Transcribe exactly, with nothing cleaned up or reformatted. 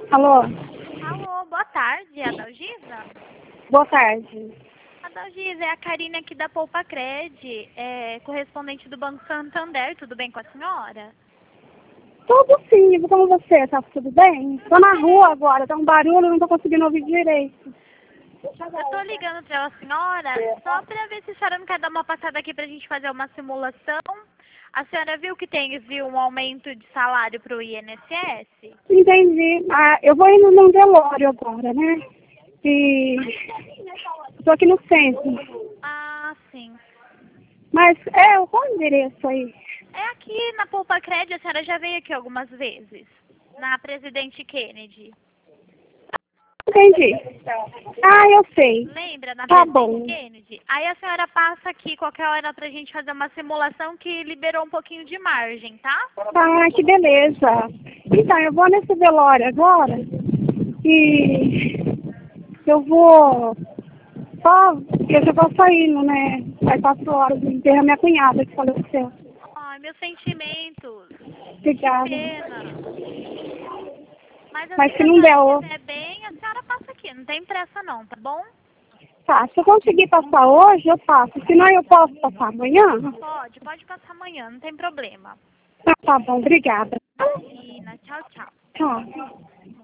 Alô? Alô, boa tarde, Adalgisa? Boa tarde. Adalgisa, é a Karine aqui da Poupa Cred, é, correspondente do Banco Santander, tudo bem com a senhora? Tudo sim, como você? Tá tudo bem? Tô na rua agora, tá um barulho, não tô conseguindo ouvir direito. Eu tô ligando pra senhora só pra ver se a senhora não quer dar uma passada aqui pra gente fazer uma simulação. A senhora viu que tem viu um aumento de salário pro I N S S? Entendi. Ah, eu vou indo num velório agora, né? E tô aqui no centro. Ah, sim. Mas é, qual o endereço aí? É aqui na Poupa Cred, a senhora já veio aqui algumas vezes, na Presidente Kennedy. Entendi. Ah, eu sei. Lembra, na Tá Presidente bom. Kennedy? Aí a senhora passa aqui qualquer hora pra gente fazer uma simulação que liberou um pouquinho de margem, tá? Ah, que beleza. Então, eu vou nesse velório agora e eu vou só, eu já vou saindo, né? Faz quatro horas, enterra minha cunhada que faleceu. Ai, meus sentimentos. Que Obrigada. pena. Mas Mas assim que se a não senhora der o... estiver bem, a senhora passa aqui. Não tem pressa não, tá bom? Tá, se eu conseguir passar hoje, eu passo. Se não, eu posso passar amanhã? Pode, pode passar amanhã, não tem problema. Ah, tá bom, obrigada. Imagina, tchau, tchau. Tchau.